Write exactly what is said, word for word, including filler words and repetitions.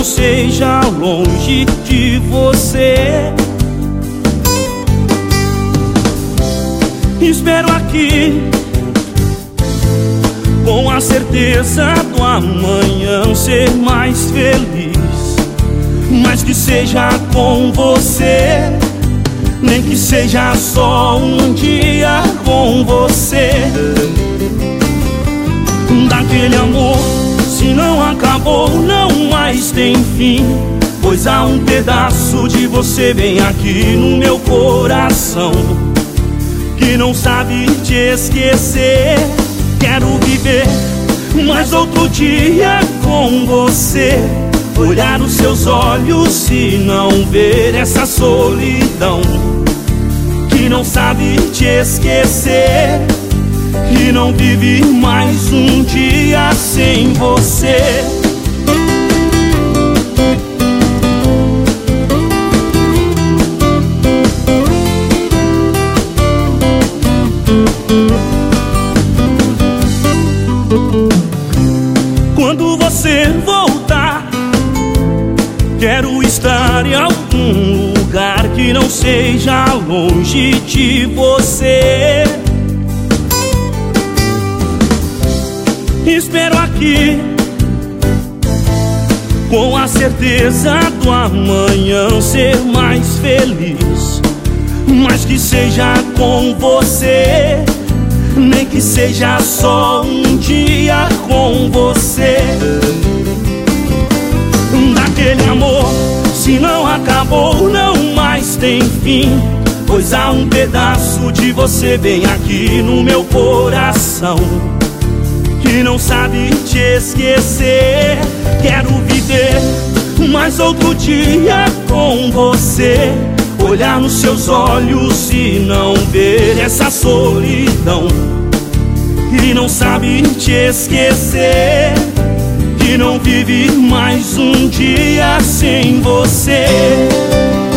não seja longe de você. Espero aqui com a certeza do amanhã ser mais feliz, mas que seja com você, nem que seja só um dia com você. Daquele amor, se não acabou, não mais tem fim, pois há um pedaço de você bem aqui no meu coração, que não sabe te esquecer. Quero viver mais outro dia com você, olhar os seus olhos e não ver essa solidão, que não sabe te esquecer e não vive mais um dia sem você. Quando você voltar, quero estar em algum lugar que não seja longe de você. Espero aqui com a certeza do amanhã ser mais feliz, mas que seja com você, nem que seja só um dia com você. Daquele amor, se não acabou, não mais tem fim, pois há um pedaço de você bem aqui no meu coração, que não sabe te esquecer. Quero viver mais outro dia com você, olhar nos seus olhos e não ver essa solidão, que não sabe te esquecer, que não vive mais um dia sem você.